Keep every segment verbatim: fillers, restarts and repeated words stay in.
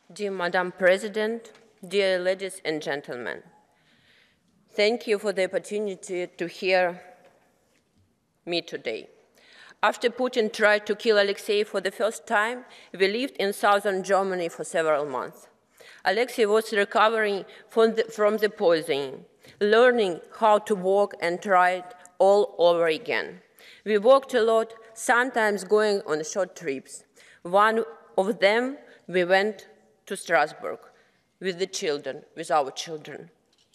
Dear Madam President, dear ladies and gentlemen, thank you for the opportunity to hear me today. After Putin tried to kill Alexei for the first time, we lived in southern Germany for several months. Alexei was recovering from the, from the poisoning, learning how to walk and try it all over again. We walked a lot, sometimes going on short trips. One of them, we went to Strasbourg with the children, with our children.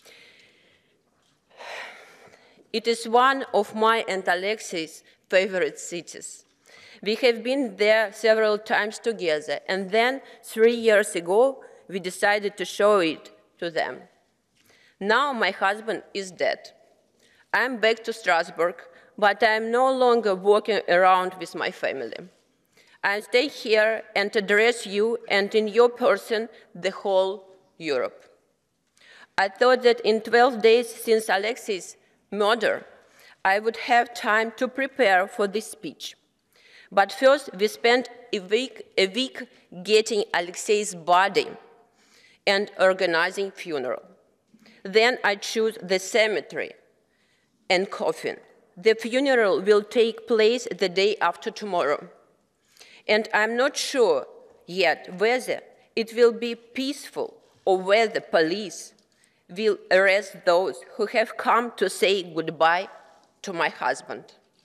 It is one of my and Alexei's favorite cities. We have been there several times together, and then three years ago, we decided to show it to them. Now my husband is dead. I'm back to Strasbourg, but I'm no longer walking around with my family. I stay here and address you and in your person the whole Europe. I thought that in twelve days since Alexei's murder, I would have time to prepare for this speech. But first, we spent a week, a week getting Alexei's body and organizing funeral. Then I chose the cemetery and coffin. The funeral will take place the day after tomorrow. And I'm not sure yet whether it will be peaceful or whether police will arrest those who have come to say goodbye to my husband.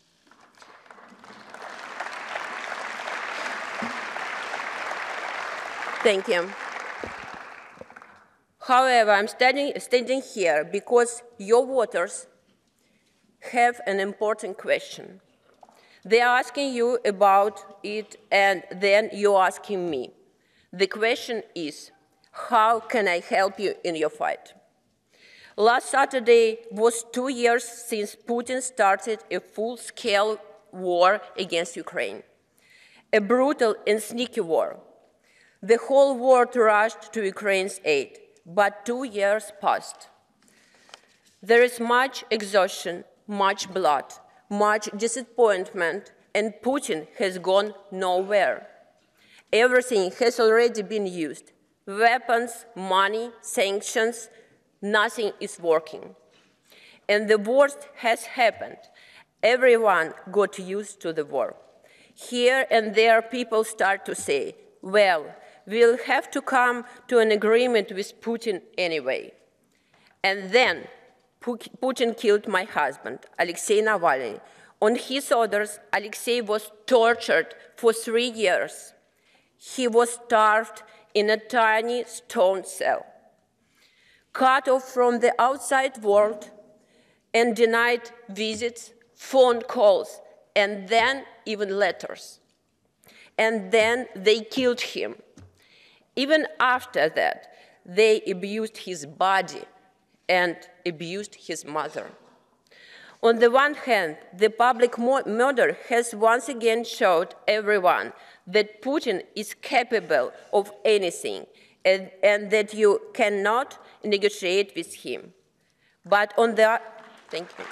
Thank you. However, I'm standing, standing here because your voters have an important question. They are asking you about it, and then you're asking me. The question is, how can I help you in your fight? Last Saturday was two years since Putin started a full-scale war against Ukraine, a brutal and sneaky war. The whole world rushed to Ukraine's aid, but two years passed. There is much exhaustion, much blood, much disappointment, and Putin has gone nowhere. Everything has already been used. Weapons, money, sanctions, nothing is working. And the worst has happened. Everyone got used to the war. Here and there, people start to say, well, we'll have to come to an agreement with Putin anyway. And then Putin killed my husband, Alexei Navalny. On his orders, Alexei was tortured for three years. He was starved in a tiny stone cell, cut off from the outside world, and denied visits, phone calls, and then even letters. And then they killed him. Even after that, they abused his body and abused his mother. On the one hand, the public murder has once again showed everyone that Putin is capable of anything and, and that you cannot negotiate with him. But on the, thank you.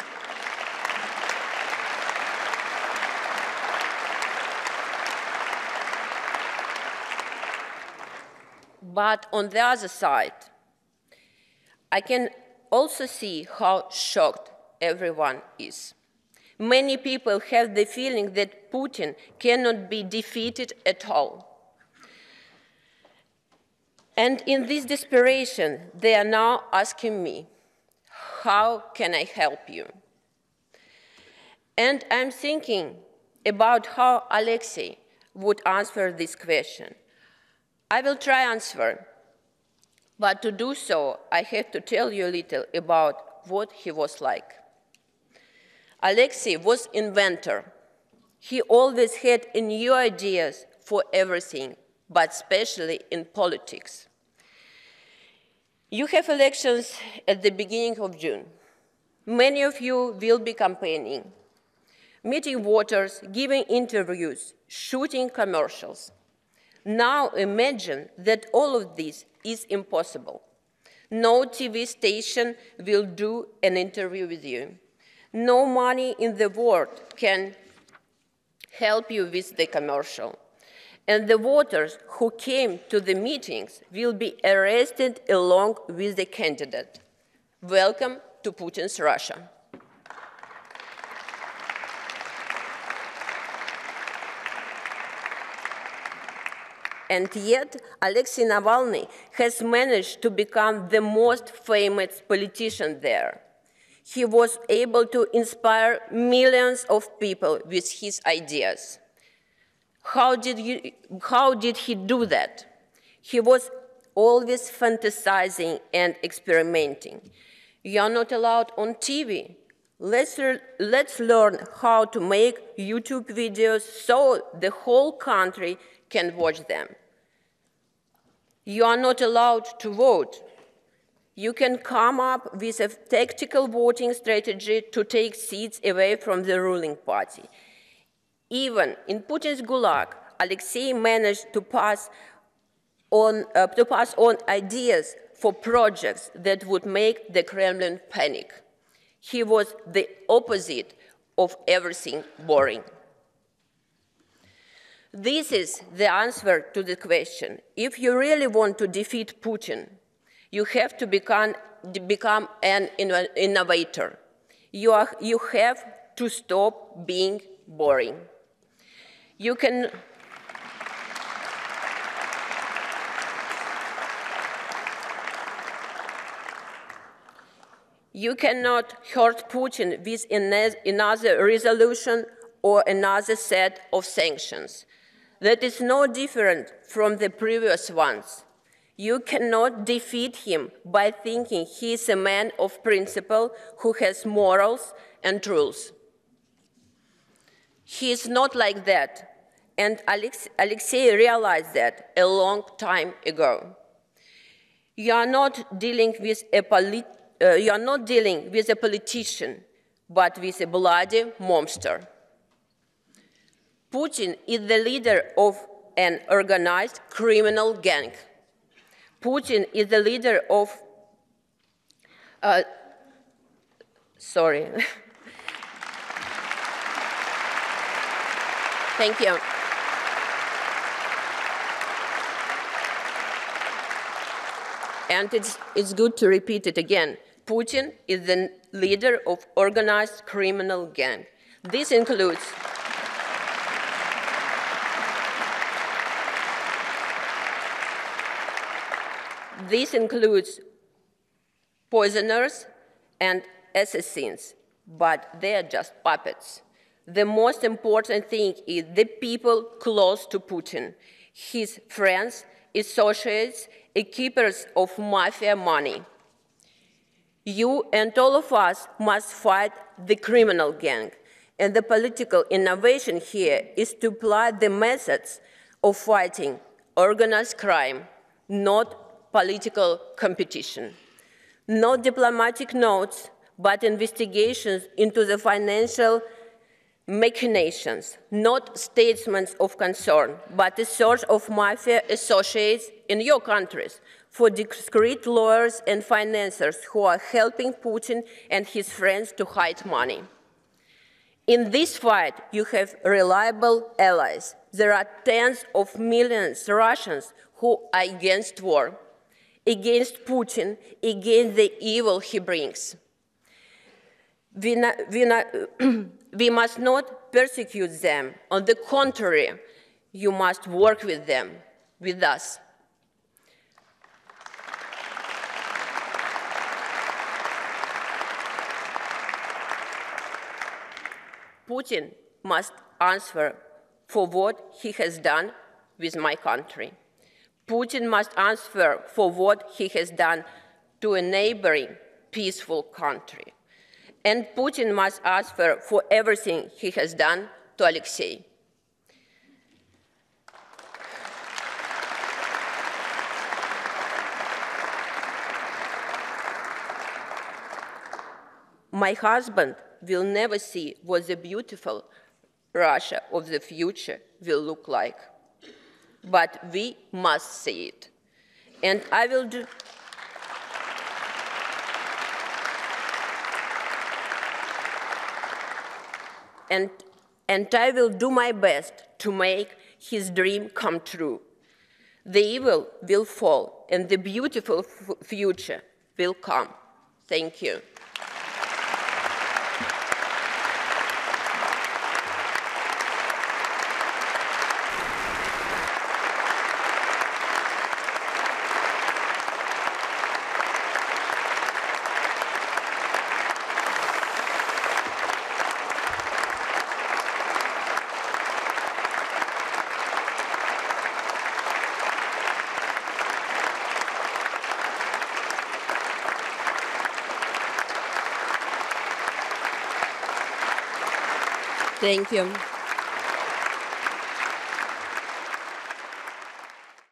But on the other side, I can also see how shocked everyone is. Many people have the feeling that Putin cannot be defeated at all. And in this desperation, they are now asking me, how can I help you? And I'm thinking about how Alexei would answer this question. I will try to answer, but to do so, I have to tell you a little about what he was like. Alexei was an inventor. He always had new ideas for everything, but especially in politics. You have elections at the beginning of June. Many of you will be campaigning, meeting voters, giving interviews, shooting commercials. Now imagine that all of this is impossible. No T V station will do an interview with you. No money in the world can help you with the commercial. and the voters who came to the meetings will be arrested along with the candidate. Welcome to Putin's Russia. And yet, Alexei Navalny has managed to become the most famous politician there. He was able to inspire millions of people with his ideas. How did, you, how did he do that? He was always fantasizing and experimenting. You are not allowed on T V. Let's, let's learn how to make YouTube videos so the whole country can watch them. You are not allowed to vote. You can come up with a tactical voting strategy to take seats away from the ruling party. Even in Putin's Gulag, Alexei managed to pass on, uh, to pass on ideas for projects that would make the Kremlin panic. He was the opposite of everything boring. This is the answer to the question. If you really want to defeat Putin, you have to become, become an innovator. You, are, you have to stop being boring. You can You cannot hurt Putin with another resolution or another set of sanctions. That is no different from the previous ones. You cannot defeat him by thinking he is a man of principle who has morals and rules. He is not like that, and Alex Alexei realized that a long time ago. You are not dealing with a polit uh, you are not dealing with a politician, but with a bloody monster. Putin is the leader of an organized criminal gang. Putin is the leader of, uh, sorry. Thank you. And it's, it's good to repeat it again. Putin is the leader of organized criminal gang. This includes This includes poisoners and assassins, but they are just puppets. The most important thing is the people close to Putin, his friends, associates, and keepers of mafia money. You and all of us must fight the criminal gang, and the political innovation here is to apply the methods of fighting organized crime, not political competition. Not diplomatic notes, but investigations into the financial machinations, not statements of concern, but a search of mafia associates in your countries for discreet lawyers and financiers who are helping Putin and his friends to hide money. In this fight, you have reliable allies. There are tens of millions of Russians who are against war, against Putin, against the evil he brings. We, not, we, not, we must not persecute them. On the contrary, you must work with them, with us. Putin must answer for what he has done with my country. Putin must answer for what he has done to a neighboring peaceful country. And Putin must answer for everything he has done to Alexei. My husband will never see what the beautiful Russia of the future will look like. But we must see it. And I will do And, and I will do my best to make his dream come true. The evil will fall, and the beautiful f future will come. Thank you. Thank you.